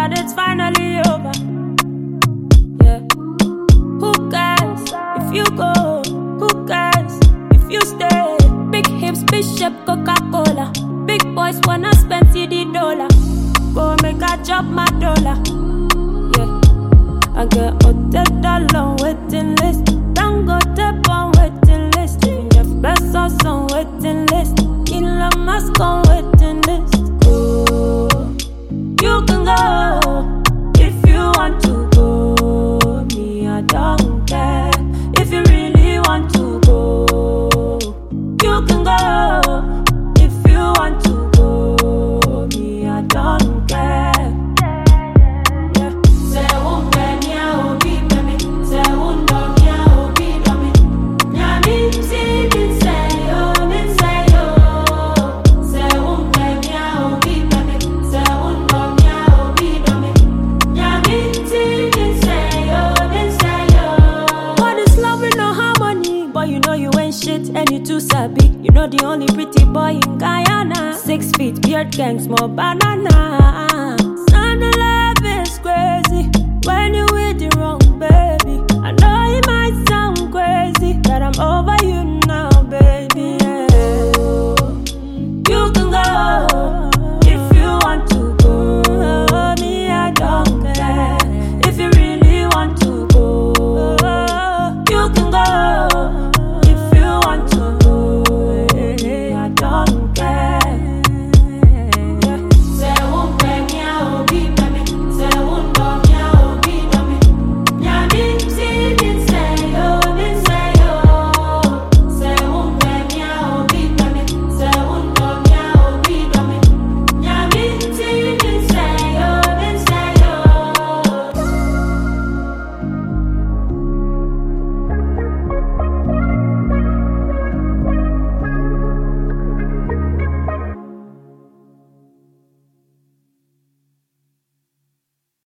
that it's finally over. Yeah. Who cares if you go? Who cares if you stay? Big hips, Bishop, Coca-Cola. Big boys wanna spend CD dollar. Go make a chop my dollar. Yeah. I get $100 waiting list. Don't go tap on waiting list. Even Jeff Bezos on waiting list. Elon Musk on waiting list. Oh, you can go if you want to go. Me, I don't care if you really want to go. You can go if you want to go. Me, I don't care. And you too sabi, you know the only pretty boy in Guyana. 6 feet, beard gang, small banana.